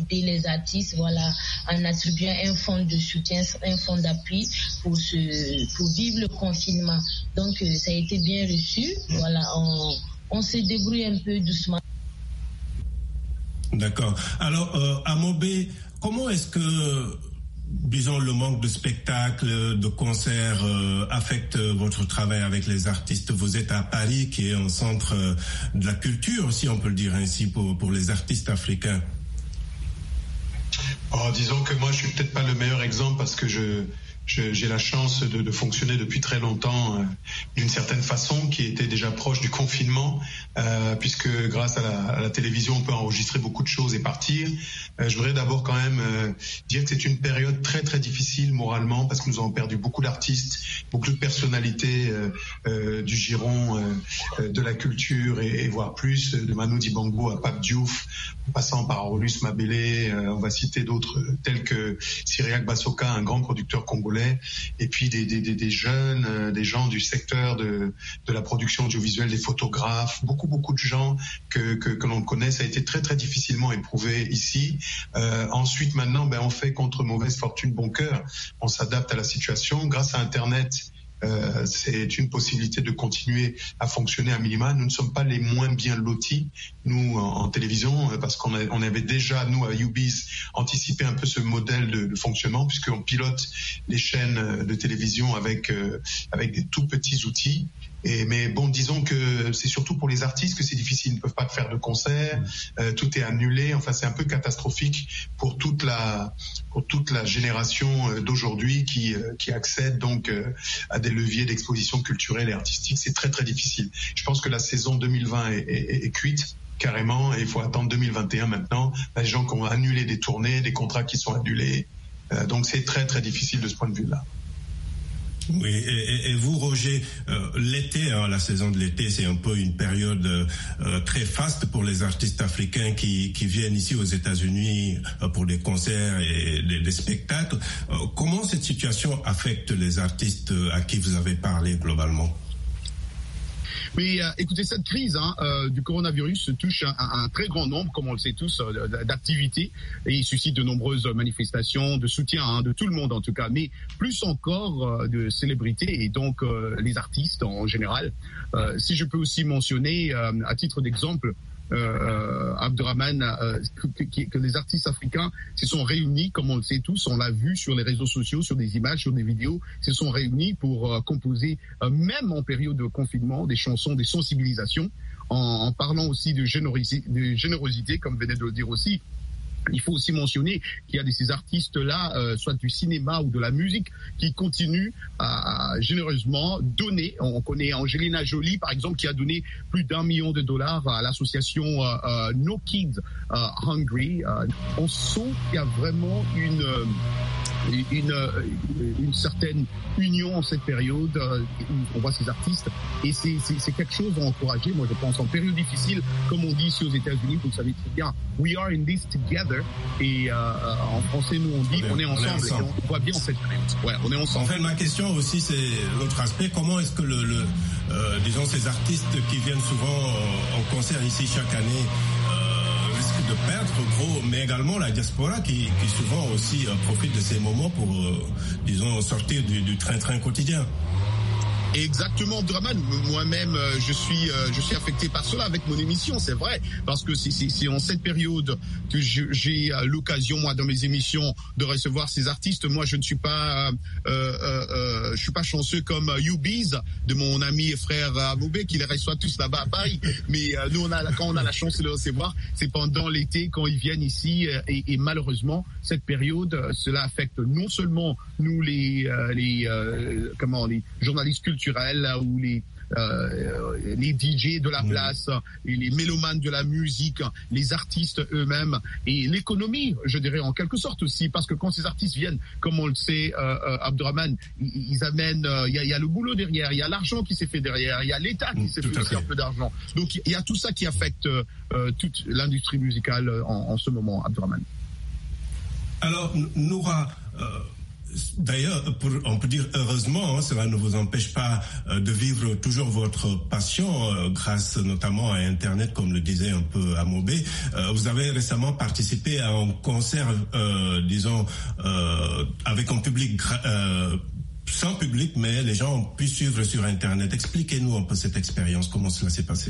aider les artistes, voilà, en attribuant un fonds de soutien, un fonds d'appui pour vivre le confinement. Donc ça a été bien reçu. Voilà, on se débrouille un peu doucement. D'accord. Alors, Amobé, comment est-ce que, disons, le manque de spectacles, de concerts affecte votre travail avec les artistes? Vous êtes à Paris, qui est un centre de la culture, si on peut le dire ainsi, pour les artistes africains. Disons que moi, je suis peut-être pas le meilleur exemple parce que j'ai la chance de fonctionner depuis très longtemps d'une certaine façon qui était déjà proche du confinement puisque grâce à la télévision on peut enregistrer beaucoup de choses et partir. Je voudrais d'abord quand même dire que c'est une période très très difficile moralement parce que nous avons perdu beaucoup d'artistes, beaucoup de personnalités du giron de la culture et voire plus, de Manu Dibango à Pape Diouf, en passant par Aurelius Mabele, on va citer d'autres tels que Cyriaque Basoka, un grand producteur congolais, et puis des jeunes, des gens du secteur de la production audiovisuelle, des photographes, beaucoup de gens que l'on connaît. Ça a été très très difficilement éprouvé ici. Ensuite, maintenant, on fait contre mauvaise fortune bon cœur. On s'adapte à la situation. Grâce à Internet, c'est une possibilité de continuer à fonctionner à minima. Nous ne sommes pas les moins bien lotis, nous, en télévision, parce qu'on avait déjà, nous, à UBiz, anticipé un peu ce modèle de fonctionnement, puisqu'on pilote les chaînes de télévision avec des tout petits outils. Mais bon, disons que c'est surtout pour les artistes que c'est difficile. Ils ne peuvent pas faire de concerts, tout est annulé. Enfin, c'est un peu catastrophique pour toute la génération d'aujourd'hui qui accède donc à des leviers d'exposition culturelle et artistique. C'est très très difficile. Je pense que la saison 2020 est cuite carrément et il faut attendre 2021 maintenant. Les gens qui ont annulé des tournées, des contrats qui sont annulés. Donc c'est très très difficile de ce point de vue-là. Oui, et vous, Roger, l'été, la saison de l'été, c'est un peu une période très faste pour les artistes africains qui viennent ici aux États-Unis pour des concerts et des spectacles. Comment cette situation affecte les artistes à qui vous avez parlé globalement? Mais écoutez, cette crise du coronavirus touche un très grand nombre, comme on le sait tous, d'activités et il suscite de nombreuses manifestations de soutien de tout le monde en tout cas, mais plus encore de célébrités et donc les artistes en général. Si je peux aussi mentionner à titre d'exemple, Abderrahmane, que les artistes africains se sont réunis, comme on le sait tous, on l'a vu sur les réseaux sociaux, sur des images, sur des vidéos, se sont réunis pour composer, même en période de confinement, des chansons, des sensibilisations, en parlant aussi de générosité, comme venait de le dire aussi. Il faut aussi mentionner qu'il y a de ces artistes-là, soit du cinéma ou de la musique, qui continuent à généreusement donner. On connaît Angelina Jolie, par exemple, qui a donné plus $1 million à l'association No Kids Hungry. On sent qu'il y a vraiment une certaine union en cette période où on voit ces artistes et c'est quelque chose à encourager. Moi je pense en période difficile, comme on dit ici aux États-Unis, vous le savez très bien, we are in this together, et en français nous on dit on est ensemble, et on voit bien en cette période. Ouais, on est ensemble. En fait, ma question aussi, c'est l'autre aspect. Comment est-ce que disons, ces artistes qui viennent souvent en concert ici chaque année risquent de perdre gros, mais également la diaspora qui souvent aussi profite de ces moments pour, disons, sortir du train-train quotidien? Exactement, Abderrahmane. Moi-même, je suis affecté par cela avec mon émission, c'est vrai, parce que c'est en cette période que j'ai l'occasion, moi, dans mes émissions, de recevoir ces artistes. Moi, je ne suis pas, je suis pas chanceux comme UBiz de mon ami et frère Amobé qui les reçoit tous là-bas à Paris. Mais nous, quand on a la chance de les recevoir, c'est pendant l'été quand ils viennent ici, et malheureusement, cette période, cela affecte non seulement nous les journalistes culturels ou les DJ de la place, et les mélomanes de la musique, les artistes eux-mêmes et l'économie, je dirais en quelque sorte aussi, parce que quand ces artistes viennent, comme on le sait, Abderrahmane, ils amènent, il y a le boulot derrière, il y a l'argent qui s'est fait derrière, il y a l'État qui s'est fait aussi un peu d'argent. Donc il y a tout ça qui affecte toute l'industrie musicale en ce moment, Abderrahmane. Alors, Noura, d'ailleurs, on peut dire heureusement, cela ne vous empêche pas de vivre toujours votre passion grâce notamment à Internet, comme le disait un peu Amobé. Vous avez récemment participé à un concert, disons, avec un public sans public, mais les gens ont pu suivre sur Internet. Expliquez-nous un peu cette expérience, comment cela s'est passé.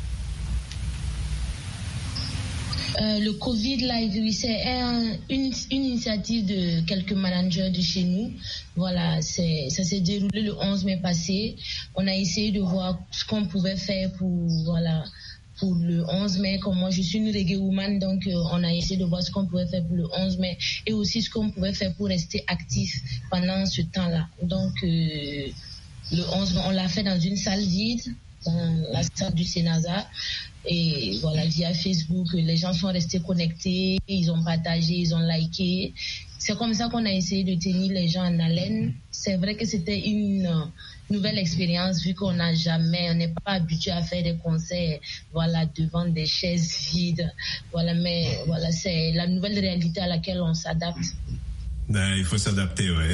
Le Covid Live, oui, c'est une initiative de quelques managers de chez nous. Voilà, ça s'est déroulé le 11 mai passé. On a essayé de voir ce qu'on pouvait faire pour le 11 mai. Comme moi, je suis une reggae woman, donc on a essayé de voir ce qu'on pouvait faire pour le 11 mai et aussi ce qu'on pouvait faire pour rester actif pendant ce temps-là. Donc, le 11 mai, on l'a fait dans une salle vide, dans la salle du Sénasa. Et voilà, via Facebook, les gens sont restés connectés, ils ont partagé, ils ont liké. C'est comme ça qu'on a essayé de tenir les gens en haleine. C'est vrai que c'était une nouvelle expérience vu qu'on n'est pas habitué à faire des concerts, voilà, devant des chaises vides. Voilà, mais voilà, c'est la nouvelle réalité à laquelle on s'adapte. Il faut s'adapter, ouais.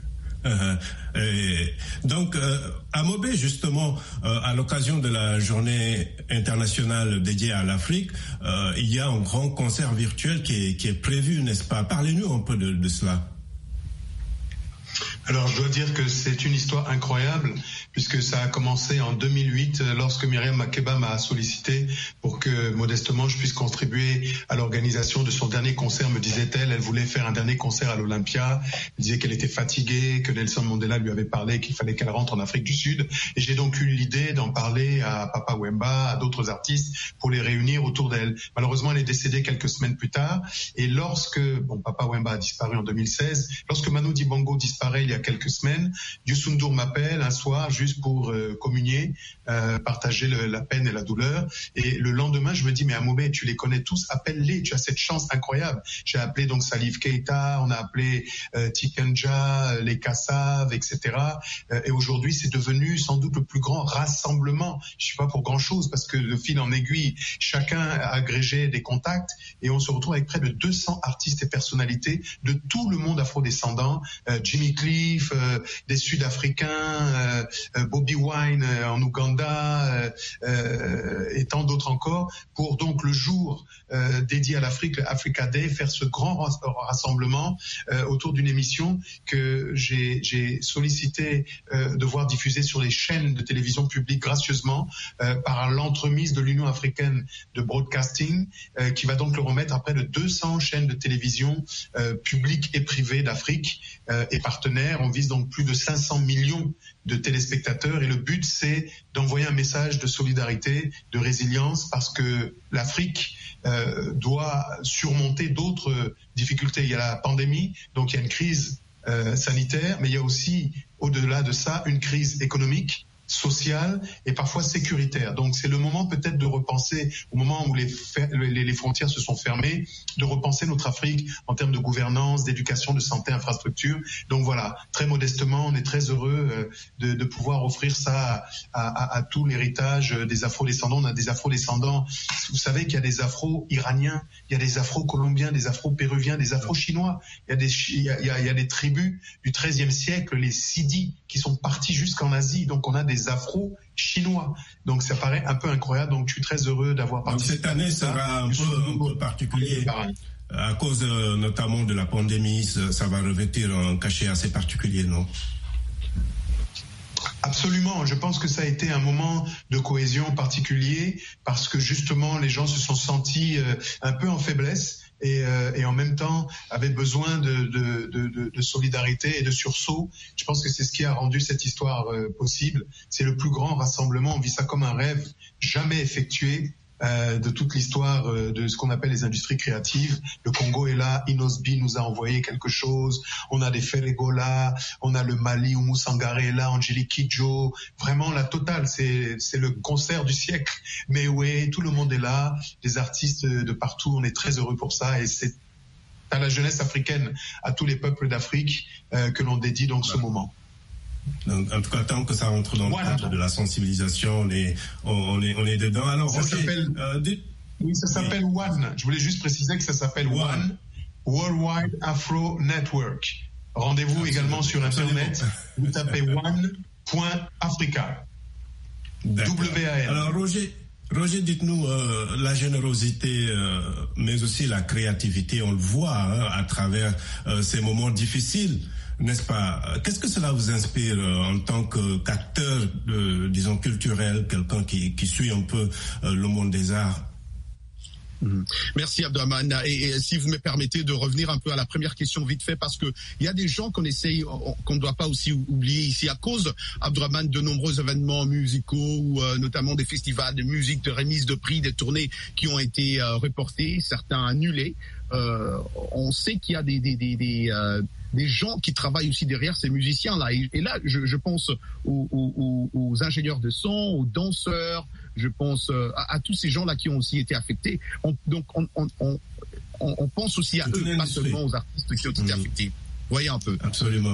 Donc, Amobé, justement, à l'occasion de la journée internationale dédiée à l'Afrique, il y a un grand concert virtuel qui est prévu, n'est-ce pas? Parlez-nous un peu de cela. Alors, je dois dire que c'est une histoire incroyable, puisque ça a commencé en 2008, lorsque Myriam Makeba m'a sollicité pour que, modestement, je puisse contribuer à l'organisation de son dernier concert, me disait-elle. Elle voulait faire un dernier concert à l'Olympia. Elle disait qu'elle était fatiguée, que Nelson Mandela lui avait parlé qu'il fallait qu'elle rentre en Afrique du Sud. Et j'ai donc eu l'idée d'en parler à Papa Wemba, à d'autres artistes, pour les réunir autour d'elle. Malheureusement, elle est décédée quelques semaines plus tard. Et lorsque, Papa Wemba a disparu en 2016, lorsque Manu Dibango disparaît il y a quelques semaines, Youssou N'Dour m'appelle un soir juste pour communier, partager la peine et la douleur. Et le lendemain, je me dis, mais Amobé, tu les connais tous, appelle-les, tu as cette chance incroyable. J'ai appelé donc Salif Keita, on a appelé Tikenja, les Kassav, etc. Et aujourd'hui, c'est devenu sans doute le plus grand rassemblement. Je suis pas pour grand-chose parce que de fil en aiguille, chacun a agrégé des contacts et on se retrouve avec près de 200 artistes et personnalités de tout le monde afrodescendant, Jimmy Cliff, des Sud-Africains, Bobby Wine en Ouganda et tant d'autres encore, pour donc le jour dédié à l'Afrique, le Africa Day, faire ce grand rassemblement autour d'une émission que j'ai sollicité de voir diffusée sur les chaînes de télévision publiques gracieusement par l'entremise de l'Union africaine de broadcasting, qui va donc le remettre à près de 200 chaînes de télévision publiques et privées d'Afrique et partenaires. On vise donc plus de 500 millions de téléspectateurs et le but c'est d'envoyer un message de solidarité, de résilience, parce que l'Afrique doit surmonter d'autres difficultés. Il y a la pandémie, donc il y a une crise sanitaire, mais il y a aussi, au-delà de ça, une crise économique, sociale et parfois sécuritaire. Donc c'est le moment peut-être de repenser, au moment où les frontières se sont fermées, de repenser notre Afrique en termes de gouvernance, d'éducation, de santé, infrastructure. Donc voilà, très modestement, on est très heureux de pouvoir offrir ça à tout l'héritage des Afro-descendants. On a des Afro-descendants, vous savez qu'il y a des Afro-iraniens, il y a des Afro-colombiens, des Afro-péruviens, des Afro-chinois. Il y a des tribus du XIIIe siècle, les Sidi, qui sont partis jusqu'en Asie. Donc on a des Afro-chinois. Donc ça paraît un peu incroyable. Donc je suis très heureux d'avoir participé. Donc cette année sera un peu particulier. À cause notamment de la pandémie, ça va revêtir un cachet assez particulier, non? Absolument, je pense que ça a été un moment de cohésion particulier parce que justement les gens se sont sentis un peu en faiblesse et en même temps avaient besoin de solidarité et de sursaut. Je pense que c'est ce qui a rendu cette histoire possible. C'est le plus grand rassemblement, on vit ça comme un rêve jamais effectué de toute l'histoire de ce qu'on appelle les industries créatives. Le Congo est là, Inosbi nous a envoyé quelque chose, on a des Ferregola, on a le Mali, Oumou Sangaré est là, Angélique Kidjo, vraiment la totale, c'est le concert du siècle. Mais oui, tout le monde est là, des artistes de partout, on est très heureux pour ça et c'est à la jeunesse africaine, à tous les peuples d'Afrique que l'on dédie donc ce moment. Donc, en tout cas, tant que ça rentre dans le cadre de la sensibilisation, on est dedans. Alors, ça s'appelle One. Je voulais juste préciser que ça s'appelle One Worldwide Afro Network. Rendez-vous également sur Internet. Vous tapez one.africa. W-A-N. Alors Roger, dites-nous, la générosité, mais aussi la créativité, on le voit à travers ces moments difficiles, n'est-ce pas? Qu'est-ce que cela vous inspire en tant qu'acteur, disons, culturel, quelqu'un qui suit un peu le monde des arts? Merci Abdraman. Et si vous me permettez de revenir un peu à la première question vite fait, parce que il y a des gens qu'on ne doit pas aussi oublier ici à cause, Abdraman, de nombreux événements musicaux, notamment des festivals de musique, de remise de prix, des tournées qui ont été reportées, certains annulés. On sait qu'il y a des gens qui travaillent aussi derrière ces musiciens-là. Et là, je pense aux ingénieurs de son, aux danseurs, je pense à tous ces gens-là qui ont aussi été affectés. Donc, on pense aussi à eux, pas seulement aux artistes qui ont été affectés. Voyez un peu. Absolument.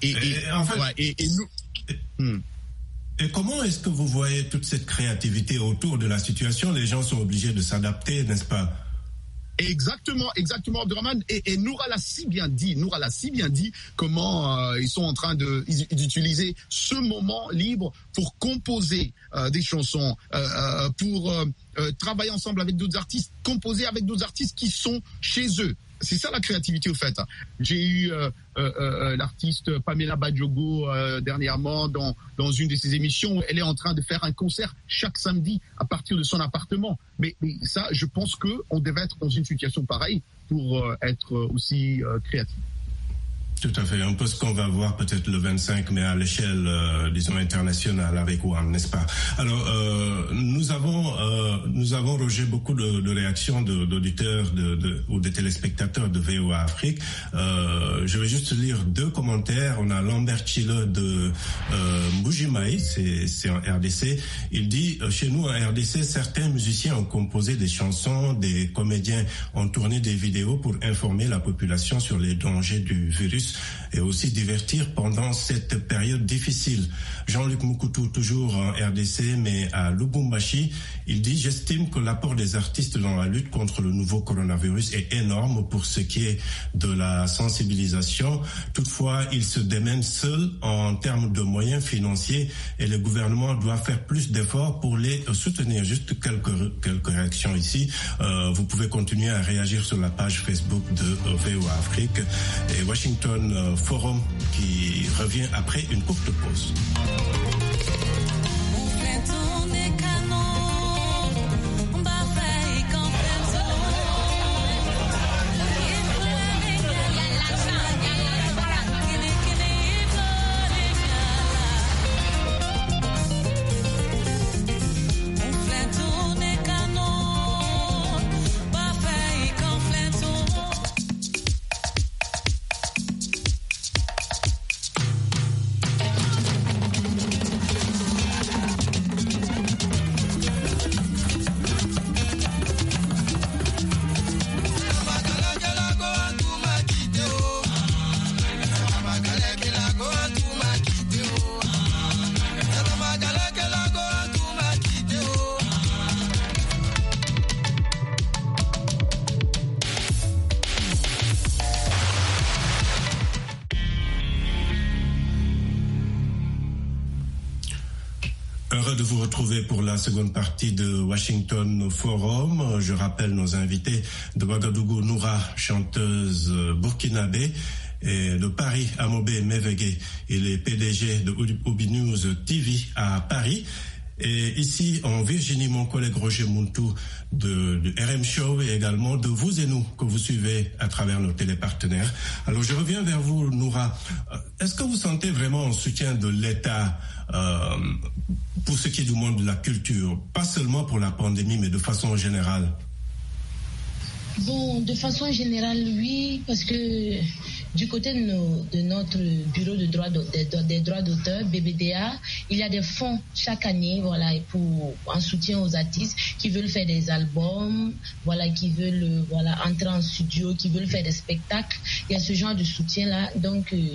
Et comment est-ce que vous voyez toute cette créativité autour de la situation? Les gens sont obligés de s'adapter, n'est-ce pas? Exactement, Abdraman. Et Noura l'a si bien dit comment ils sont en train d'utiliser ce moment libre pour composer des chansons, pour travailler ensemble avec d'autres artistes, composer avec d'autres artistes qui sont chez eux. C'est ça la créativité au fait. J'ai eu l'artiste Pamela Badjogo dernièrement dans une de ses émissions. Elle est en train de faire un concert chaque samedi à partir de son appartement. Mais ça, je pense qu'on devait être dans une situation pareille pour être aussi créatif. Tout à fait, un peu ce qu'on va voir peut-être le 25, mais à l'échelle, disons, internationale avec One, n'est-ce pas? Alors, nous avons Roger beaucoup de réactions d'auditeurs ou de téléspectateurs de VOA Afrique. Je vais juste lire 2 commentaires. On a Lambert Chile de Mbujimaï, c'est en RDC. Il dit, chez nous en RDC, certains musiciens ont composé des chansons, des comédiens ont tourné des vidéos pour informer la population sur les dangers du virus et aussi divertir pendant cette période difficile. Jean-Luc Moukoutou, toujours en RDC, mais à Lubumbashi, il dit « J'estime que l'apport des artistes dans la lutte contre le nouveau coronavirus est énorme pour ce qui est de la sensibilisation. Toutefois, il se démène seul en termes de moyens financiers et le gouvernement doit faire plus d'efforts pour les soutenir. » Juste quelques réactions ici. Vous pouvez continuer à réagir sur la page Facebook de VOA Afrique et Washington Forum qui revient après une courte pause. Heureux de vous retrouver pour la seconde partie de Washington Forum. Je rappelle nos invités de Ouagadougou, Noura, chanteuse burkinabé, et de Paris, Amobé Mevege, il est PDG de Ubi News TV à Paris. Et ici, en Virginie, mon collègue Roger Mountou de RM Show et également de Vous et Nous que vous suivez à travers nos télépartenaires. Alors, je reviens vers vous, Noura. Est-ce que vous sentez vraiment un soutien de l'État pour ce qui est du monde de la culture, pas seulement pour la pandémie, mais de façon générale? Bon, de façon générale, oui, parce que du côté de notre bureau des droits d'auteur, BBDA, il y a des fonds chaque année, voilà, en soutien aux artistes qui veulent faire des albums, voilà, qui veulent entrer en studio, qui veulent faire des spectacles. Il y a ce genre de soutien-là, donc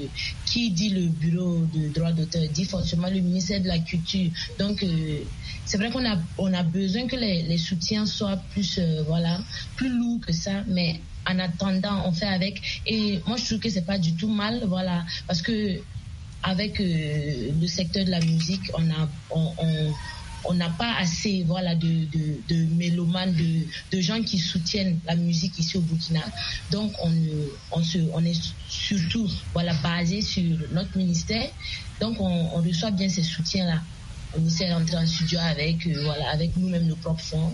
qui dit le bureau de droit d'auteur dit forcément le ministère de la Culture. Donc c'est vrai qu'on a besoin que les soutiens soient plus plus lourds que ça, mais en attendant on fait avec. Et moi je trouve que c'est pas du tout mal, parce que avec le secteur de la musique, on n'a pas assez de mélomanes, de gens qui soutiennent la musique ici au Burkina. Donc on est surtout basé sur notre ministère. Donc on reçoit bien ces soutiens-là. On essaie d'entrer en studio avec nous-mêmes nos propres fonds.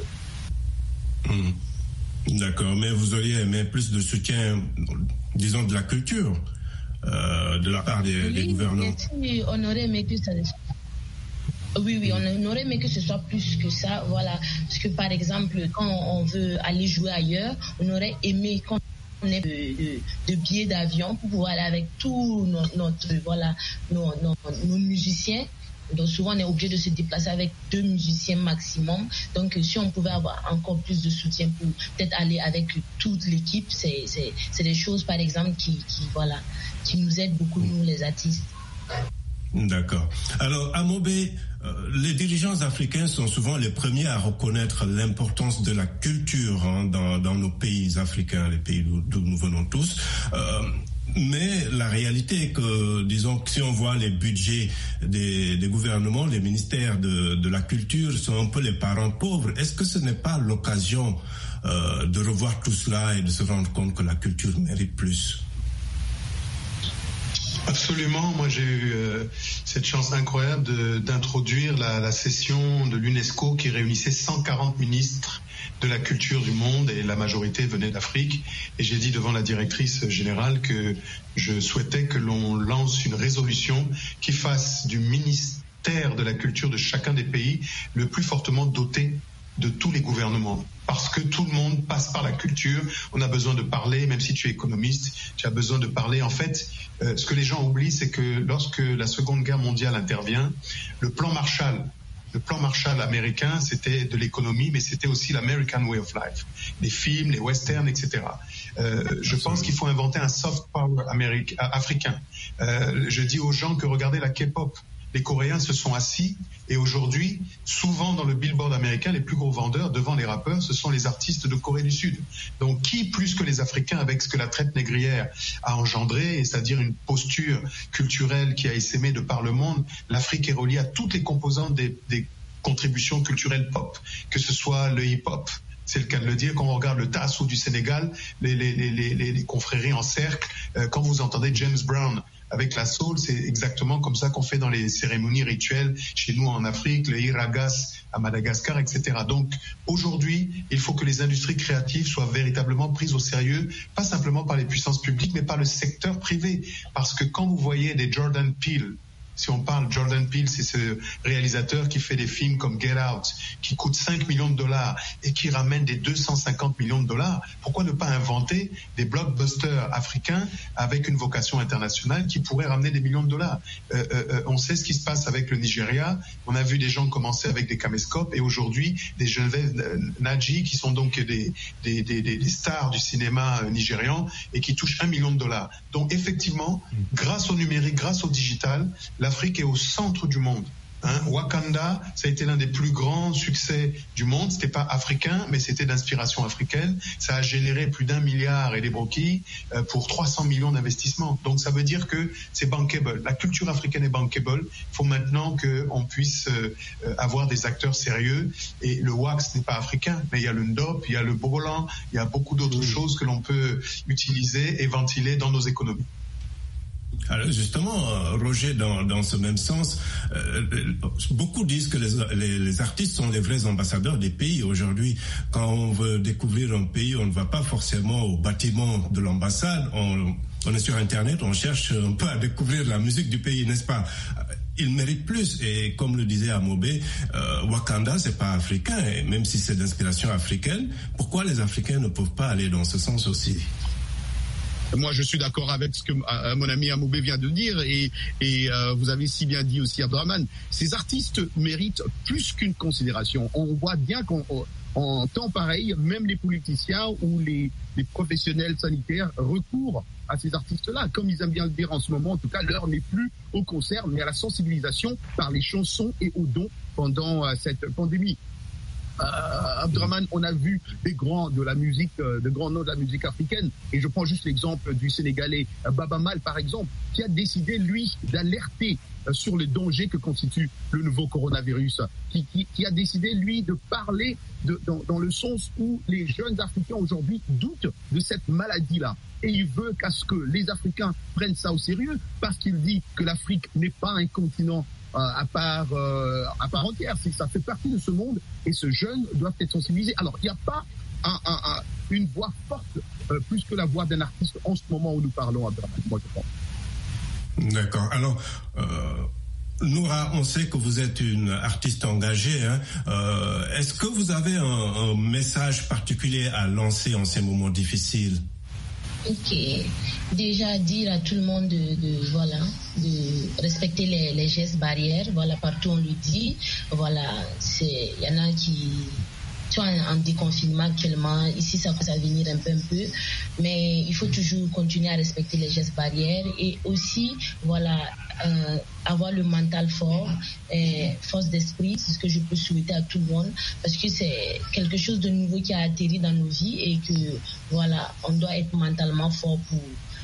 D'accord, mais vous auriez aimé plus de soutien, disons, de la culture, de la part des gouvernements. Oui, on aurait aimé que ça. Oui, on aurait aimé que ce soit plus que ça, Parce que par exemple, quand on veut aller jouer ailleurs, on aurait aimé qu'on ait de billets d'avion pour pouvoir aller avec tous nos musiciens. Donc souvent on est obligé de se déplacer avec 2 musiciens maximum. Donc si on pouvait avoir encore plus de soutien pour peut-être aller avec toute l'équipe, c'est des choses par exemple qui nous aident beaucoup, nous les artistes. D'accord. Alors Amobé, les dirigeants africains sont souvent les premiers à reconnaître l'importance de la culture dans nos pays africains, les pays d'où nous venons tous. Mais la réalité est que, disons, si on voit les budgets des gouvernements, les ministères de la culture sont un peu les parents pauvres. Est-ce que ce n'est pas l'occasion de revoir tout cela et de se rendre compte que la culture mérite plus? Absolument. Moi, j'ai eu cette chance incroyable d'introduire la session de l'UNESCO qui réunissait 140 ministres de la culture du monde et la majorité venait d'Afrique. Et j'ai dit devant la directrice générale que je souhaitais que l'on lance une résolution qui fasse du ministère de la culture de chacun des pays le plus fortement doté de tous les gouvernements. Parce que tout le monde passe par la culture. On a besoin de parler, même si tu es économiste, tu as besoin de parler. En fait, ce que les gens oublient, c'est que lorsque la Seconde Guerre mondiale intervient, le plan Marshall américain, c'était de l'économie, mais c'était aussi l'American Way of Life. Les films, les westerns, etc. Je pense qu'il faut inventer un soft power africain. Je dis aux gens que regardez la K-pop. Les Coréens se sont assis et aujourd'hui, souvent dans le Billboard américain, les plus gros vendeurs devant les rappeurs, ce sont les artistes de Corée du Sud. Donc qui plus que les Africains avec ce que la traite négrière a engendré, c'est-à-dire une posture culturelle qui a essaimé de par le monde. L'Afrique est reliée à toutes les composantes des contributions culturelles pop, que ce soit le hip-hop. C'est le cas de le dire, quand on regarde le Tassou du Sénégal, les confréries en cercle, quand vous entendez James Brown avec la soul, c'est exactement comme ça qu'on fait dans les cérémonies rituelles chez nous en Afrique, le Iragas à Madagascar, etc. Donc aujourd'hui, il faut que les industries créatives soient véritablement prises au sérieux, pas simplement par les puissances publiques, mais par le secteur privé. Parce que quand vous voyez des Jordan Peele, si on parle, Jordan Peele, c'est ce réalisateur qui fait des films comme Get Out, qui coûte 5 millions de dollars et qui ramène des 250 millions de dollars. Pourquoi ne pas inventer des blockbusters africains avec une vocation internationale qui pourraient ramener des millions de dollars? On sait ce qui se passe avec le Nigeria. On a vu des gens commencer avec des caméscopes et aujourd'hui, des Geneviève Nadji qui sont donc des stars du cinéma nigérian et qui touchent 1 million de dollars. Donc effectivement, grâce au numérique, grâce au digital, l'Afrique est au centre du monde. Wakanda, ça a été l'un des plus grands succès du monde. C'était pas africain, mais c'était d'inspiration africaine. Ça a généré plus d'1 milliard et des broquilles pour 300 millions d'investissements. Donc ça veut dire que c'est bankable. La culture africaine est bankable. Il faut maintenant qu'on puisse avoir des acteurs sérieux. Et le wax n'est pas africain, mais il y a le ndop, il y a le bogolan, il y a beaucoup d'autres choses que l'on peut utiliser et ventiler dans nos économies. Alors justement, Roger, dans ce même sens, beaucoup disent que les artistes sont les vrais ambassadeurs des pays. Aujourd'hui, quand on veut découvrir un pays, on ne va pas forcément au bâtiment de l'ambassade. On est sur Internet, on cherche un peu à découvrir la musique du pays, n'est-ce pas? Il mérite plus. Et comme le disait Amobé, Wakanda, c'est pas africain. Et même si c'est d'inspiration africaine, pourquoi les Africains ne peuvent pas aller dans ce sens aussi? Moi, je suis d'accord avec ce que mon ami Amobé vient de dire et vous avez si bien dit aussi, Abdraman. Ces artistes méritent plus qu'une considération. On voit bien en temps pareil, même les politiciens ou les professionnels sanitaires recourent à ces artistes-là. Comme ils aiment bien le dire en ce moment, en tout cas, l'heure n'est plus au concert, mais à la sensibilisation par les chansons et aux dons pendant cette pandémie. Abdraman, on a vu des grands de la musique, de grands noms de la musique africaine, et je prends juste l'exemple du Sénégalais Baba Mal, par exemple, qui a décidé, lui, d'alerter sur les dangers que constitue le nouveau coronavirus, qui a décidé, lui, de parler dans le sens où les jeunes Africains aujourd'hui doutent de cette maladie-là. Et il veut qu'à ce que les Africains prennent ça au sérieux, parce qu'il dit que l'Afrique n'est pas un continent à part entière, c'est que ça fait partie de ce monde et ce jeune doit être sensibilisé. Alors, il n'y a pas une voix forte plus que la voix d'un artiste en ce moment où nous parlons, Abdraman, moi je pense. D'accord. Alors, Noura, on sait que vous êtes une artiste engagée. Hein. Est-ce que vous avez un message particulier à lancer en ces moments difficiles? Ok. Déjà dire à tout le monde de respecter les gestes barrières. Voilà, partout on le dit. Voilà, il y en a qui sont en déconfinement actuellement. Ici, ça peut venir un peu. Mais il faut toujours continuer à respecter les gestes barrières et aussi, avoir le mental fort, force d'esprit, c'est ce que je peux souhaiter à tout le monde, parce que c'est quelque chose de nouveau qui a atterri dans nos vies et que, on doit être mentalement fort pour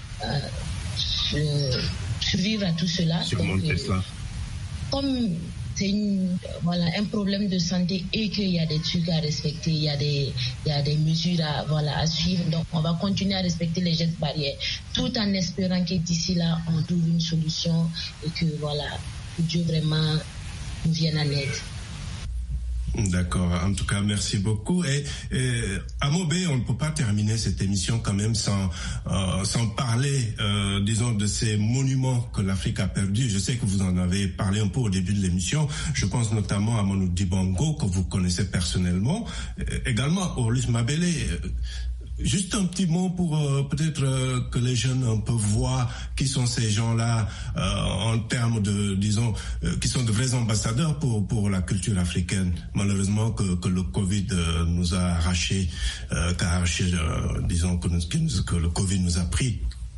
survivre à tout cela. Surmonter cela. Comme c'est un problème de santé et qu'il y a des trucs à respecter, il y a des mesures à suivre. Donc, on va continuer à respecter les gestes barrières, tout en espérant que d'ici là, on trouve une solution et que que Dieu vraiment nous vienne en aide. D'accord. En tout cas, merci beaucoup. Et à Mobé, on ne peut pas terminer cette émission quand même sans parler, disons, de ces monuments que l'Afrique a perdus. Je sais que vous en avez parlé un peu au début de l'émission. Je pense notamment à Manu Dibango, que vous connaissez personnellement. Également, Orlus Mabele. Juste un petit mot pour peut-être que les jeunes un peu voient qui sont ces gens-là en termes de, disons, qui sont de vrais ambassadeurs pour la culture africaine. Malheureusement que le Covid nous a arraché, disons que le Covid nous a pris.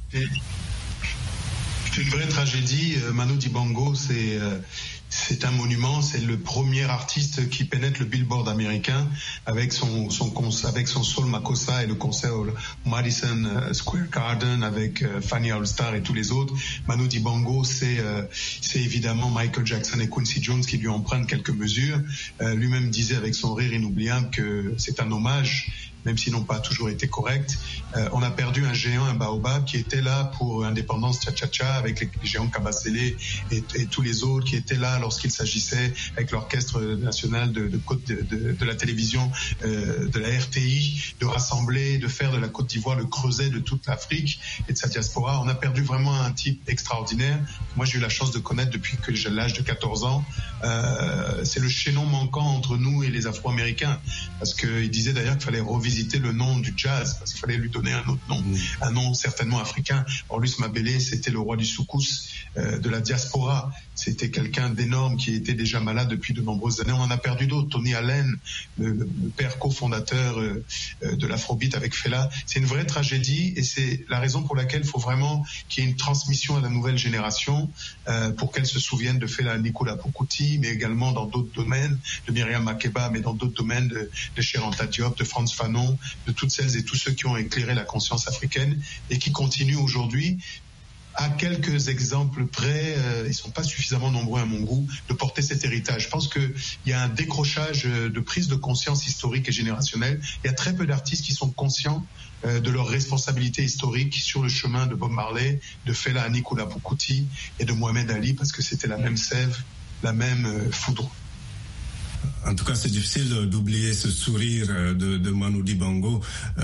C'est une vraie tragédie. Manu Dibango, c'est un monument, c'est le premier artiste qui pénètre le Billboard américain avec son Soul Makossa et le concert au Madison Square Garden avec Fanny All-Star et tous les autres. Manu Dibango, c'est évidemment Michael Jackson et Quincy Jones qui lui empruntent quelques mesures. Lui-même disait avec son rire inoubliable que c'est un hommage, même s'ils n'ont pas toujours été corrects. On a perdu un géant, un baobab, qui était là pour Indépendance Cha-Cha-Cha, avec les géants Kabasele et tous les autres qui étaient là lorsqu'il s'agissait, avec l'orchestre national de la télévision, de la RTI, de rassembler, de faire de la Côte d'Ivoire le creuset de toute l'Afrique et de sa diaspora. On a perdu vraiment un type extraordinaire. Moi, j'ai eu la chance de connaître depuis que j'ai l'âge de 14 ans. C'est le chaînon manquant entre nous et les Afro-Américains, parce qu'il disait d'ailleurs qu'il fallait revisiter le nom du jazz, parce qu'il fallait lui donner un autre nom, un nom certainement africain. Orlus Mabele, c'était le roi du soukous de la diaspora. C'était quelqu'un d'énorme qui était déjà malade depuis de nombreuses années. On en a perdu d'autres. Tony Allen, le père cofondateur de l'Afrobeat avec Fela. C'est une vraie tragédie et c'est la raison pour laquelle il faut vraiment qu'il y ait une transmission à la nouvelle génération pour qu'elle se souvienne de Fela Nicolas Poukouti, mais également dans d'autres domaines, de Myriam Makeba, mais dans d'autres domaines de Cheikh Anta Diop, de Frantz Fanon, de toutes celles et tous ceux qui ont éclairé la conscience africaine et qui continuent aujourd'hui, à quelques exemples près, ils sont pas suffisamment nombreux à mon goût, de porter cet héritage. Je pense qu'il y a un décrochage de prise de conscience historique et générationnelle. Il y a très peu d'artistes qui sont conscients de leur responsabilité historique sur le chemin de Bob Marley, de Fela Nicolas Poukouti et de Mohamed Ali, parce que c'était la même sève, la même foudre. En tout cas, c'est difficile d'oublier ce sourire de Manu Dibango.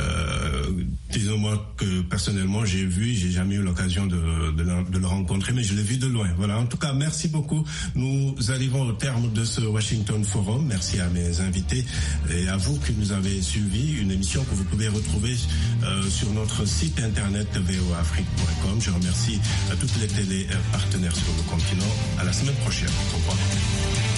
Disons moi que personnellement j'ai jamais eu l'occasion de le rencontrer, mais je l'ai vu de loin. Voilà. En tout cas, merci beaucoup. Nous arrivons au terme de ce Washington Forum. Merci à mes invités et à vous qui nous avez suivis. Une émission que vous pouvez retrouver sur notre site internet voafrique.com. Je remercie toutes les télé partenaires sur le continent. À la semaine prochaine. Au revoir.